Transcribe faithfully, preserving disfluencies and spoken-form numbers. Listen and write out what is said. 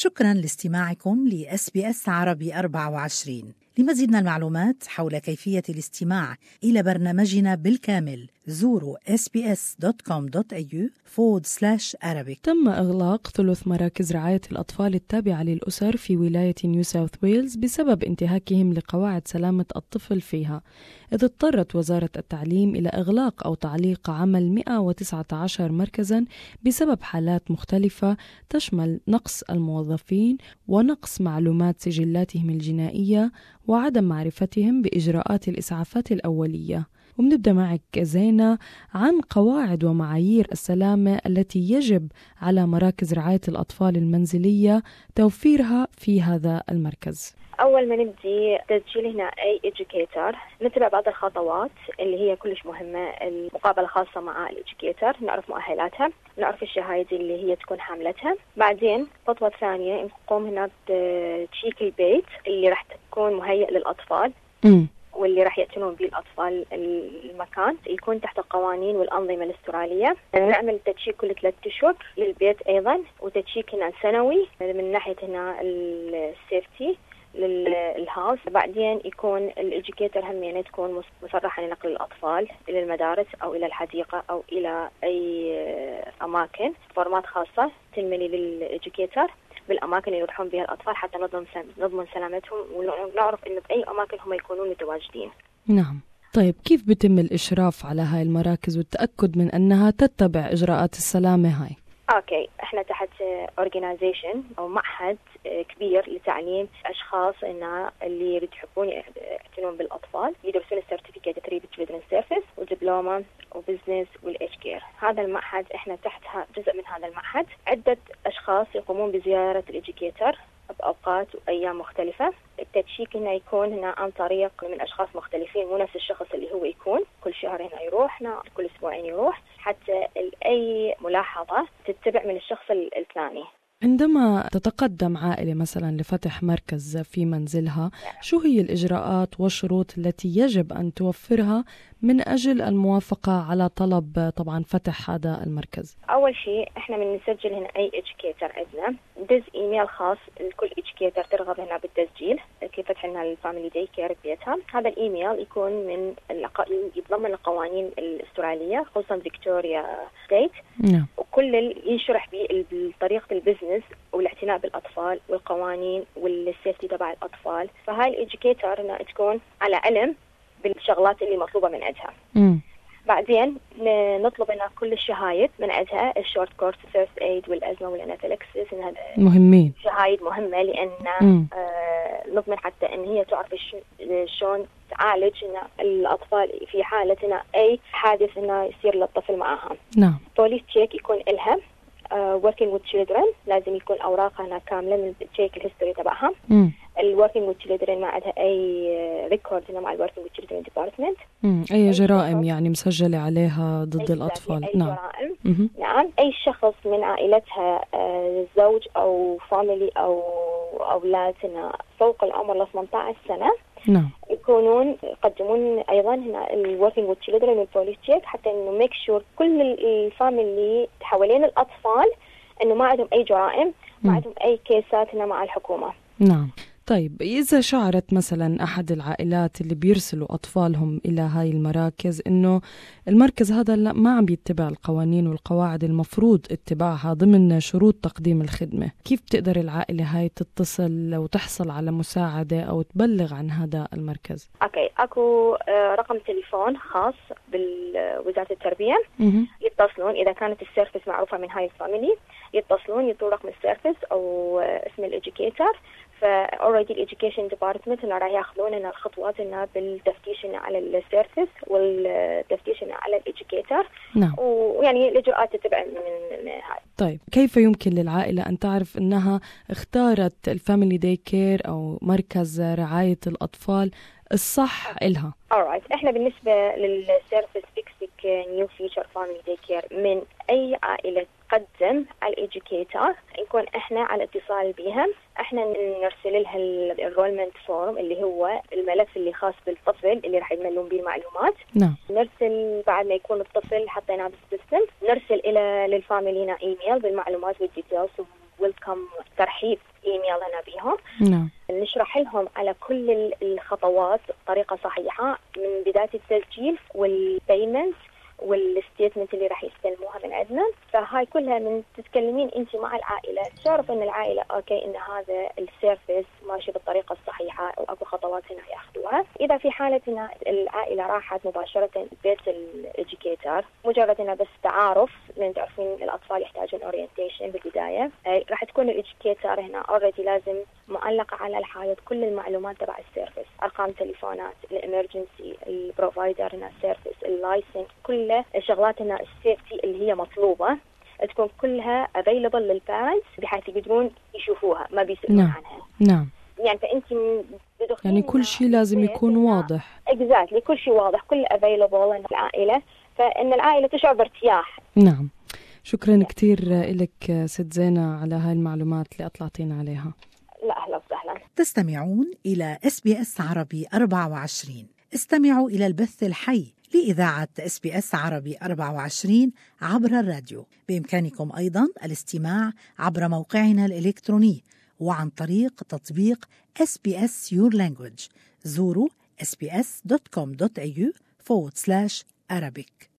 شكراً لاستماعكم ل إس بي إس عربي أربعة وعشرين. لمزيد من المعلومات حول كيفية الاستماع إلى برنامجنا بالكامل زوروا إس بي إس دوت كوم دوت إيه يو forward slash Arabic. تم إغلاق ثلث مراكز رعاية الأطفال التابعة للأسر في ولاية نيو ساوث ويلز بسبب انتهاكهم لقواعد سلامة الطفل فيها، إذ اضطرت وزارة التعليم إلى إغلاق أو تعليق عمل مئة وتسعة عشر مركزاً بسبب حالات مختلفة تشمل نقص الموظفين ونقص معلومات سجلاتهم الجنائية وعدم معرفتهم بإجراءات الإسعافات الأولية. ومنبدأ معك زينة عن قواعد ومعايير السلامة التي يجب على مراكز رعاية الأطفال المنزلية توفيرها في هذا المركز. أول ما نبدي تسجيل هنا أي إدوكيتر نتبع بعض الخطوات اللي هي كلش مهمة. المقابلة خاصة مع الإدوكيتر، نعرف مؤهلاتها، نعرف الشهايد اللي هي تكون حاملتها. بعدين خطوة ثانية نقوم هنا بتشيك البيت اللي راح تكون مهيئ للأطفال م. واللي راح يأتون به الأطفال. المكان يكون تحت القوانين والأنظمة الأسترالية. نعمل تشيك كل ثلاثة أشهر للبيت أيضا، وتشيك هنا سنوي من ناحية هنا السيفتي للهاوس. بعدين يكون الإدوكيتر هم يعني تكون مصرحة لنقل الأطفال إلى المدارس أو إلى الحديقة أو إلى أي أماكن. فورمات خاصة تنملي للإدوكيتر بالأماكن اللي يروحون بها الأطفال حتى نضمن نضمن سلامتهم ونعرف إنه بأي أماكن هم يكونون متواجدين. نعم. طيب كيف بيتم الإشراف على هاي المراكز والتأكد من أنها تتبع إجراءات السلامة هاي؟ اوكي، احنا تحت organization او معهد كبير لتعليم اشخاص انه اللي يحبون يعتنون بالاطفال، يدرسون السيرتيفيكيت ثري children service ودبلومه وبزنس والاتش كير. هذا المعهد احنا تحتها جزء من هذا المعهد. عده اشخاص يقومون بزياره الإدوكيتر بأوقات وأيام مختلفة. التشيك هنا يكون هنا عن طريق من أشخاص مختلفين، مو نفس الشخص اللي هو يكون كل شهر هنا يروح، هنا كل أسبوعين يروح، حتى أي ملاحظة تتبع من الشخص الثاني. عندما تتقدم عائلة مثلا لفتح مركز في منزلها، شو هي الإجراءات والشروط التي يجب أن توفرها من أجل الموافقة على طلب طبعا فتح هذا المركز؟ أول شيء إحنا من نسجل هنا أي إدوكيتر عندنا ندز إيميل خاص لكل إدوكيتر ترغب هنا بالتسجيل كيف فتح لنا الفاميلي داي كير ببيتها. هذا الإيميل يكون من يتضمن القوانين الأسترالية خصوصا فيكتوريا ستيت، نعم. وكل ينشرح بطريقة البزنس والاعتناء بالأطفال والقوانين والسيفتي تبع الأطفال. فهاي الإدوكيتر هنا تكون على علم بالشغلات اللي مطلوبة من عندها. م. بعدين نطلب هنا كل الشهايد من عندها، الشورت كورس فيرست ايد والأزمة والأنافيلاكسيس، مهمين، شهايد مهمة لأن آه نضمن حتى أن هي تعرف شلون تعالج هنا الأطفال في حالة هنا أي حادث هنا يصير للطفل معها. نعم. بوليس تشيك يكون إلها. Uh, working with children لازم يكون أوراقها هنا كاملة من تشيك الهيستوري تبعها. ال working with children ما عندها أي ريكورد هنا مع ال working with children department. مم. أي جرائم يعني مسجلة عليها ضد الأطفال. أي نعم. جرائم. مم. نعم. أي شخص من عائلتها uh, زوج أو فاميلي أو أولاد هنا فوق العمر ثمانية عشر سنة. نعم. يكونون يقدمون أيضا هنا ال working with children والبوليس تشيك حتى إنه make sure كل الفاميلي حوالين الأطفال إنه ما عندهم أي جرائم، ما عندهم أي كيسات هنا مع الحكومة. نعم. طيب إذا شعرت مثلا أحد العائلات اللي بيرسلوا أطفالهم إلى هاي المراكز إنه المركز هذا ما عم بيتبع القوانين والقواعد المفروض اتباعها ضمن شروط تقديم الخدمة، كيف بتقدر العائلة هاي تتصل وتحصل على مساعدة أو تبلغ عن هذا المركز؟ أوكي، أكو رقم تليفون خاص بالوزارة التربية. م- يتصلون إذا كانت السيرفس معروفة من هاي الفاميلي، يتصلون يطلعوا رقم السيرفس أو اسم الإدوكيتر. فأوريدي الإدوكيشن ديبارتمنت هنا راح ياخذون هنا الخطوات هنا بالتفتيش هنا على السيرفس والتفتيش هنا على الإدوكيتر. نعم. ويعني الإجراءات تتبع من هاي. طيب كيف يمكن للعائلة أن تعرف أنها اختارت الفاميلي داي كير أو مركز رعاية الأطفال الصح إلها؟ alright. إحنا بالنسبة للسيرفس بيكسك نيو فيوتشر فاميلي داي كير، من أي عائلة تقدم على الإدوكيتر نكون إحنا على اتصال بها. إحنا نرسل لها الانرولمنت فورم اللي هو الملف اللي خاص بالطفل اللي راح يملون به المعلومات. نعم. نرسل بعد ما يكون الطفل حطيناه بالسيستم، نرسل إلى للفاميلينا إيميل بالمعلومات والديتيلز ويلكم ترحيب إيميلنا بيهم. نعم. نشرح لهم على كل الخطوات بطريقة صحيحة من بداية التسجيل والبيمنت والستيتمنت اللي راح يستلموها من عندنا. فهاي كلها من تتكلمين انت مع العائله تعرف ان العائله اوكي ان هذا السيرفيس ماشي بالطريقه الصحيحه واكو خطوات هنا ياخذوها. اذا في حاله ان العائله راحت مباشره بيت الإديوكيتر مجرد انه بس تعارف، لان تعرفين الاطفال يحتاجون اورينتيشن بالبدايه، راح تكون الإديوكيتر هنا اوريدي لازم معلقه على الحائط كل المعلومات تبع السيرفيس، ارقام تليفونات، الامرجنسي، البروفايدر هنا سيرفيس، اللايسنس، كل شغلاتنا السيفتي اللي هي مطلوبة تكون كلها available للبارنتس بحيث يقدرون يشوفوها ما بيسألون نعم. عنها. نعم. يعني فأنت يعني كل شيء لازم يكون واضح. exactly كل شيء واضح، كل available للعائلة، فإن العائلة تشعر بارتياح. نعم. شكرا yeah. كتير لك ست زينة على هاي المعلومات اللي أطلعتين عليها. لا أهلا وسهلا. تستمعون إلى إس بي إس عربي أربعة وعشرين. استمعوا إلى البث الحي لإذاعة إس بي إس عربي أربعة وعشرين عبر الراديو. بإمكانكم أيضاً الاستماع عبر موقعنا الإلكتروني وعن طريق تطبيق إس بي إس Your Language. زوروا إس بي إس دوت كوم دوت إيه يو forward slash Arabic.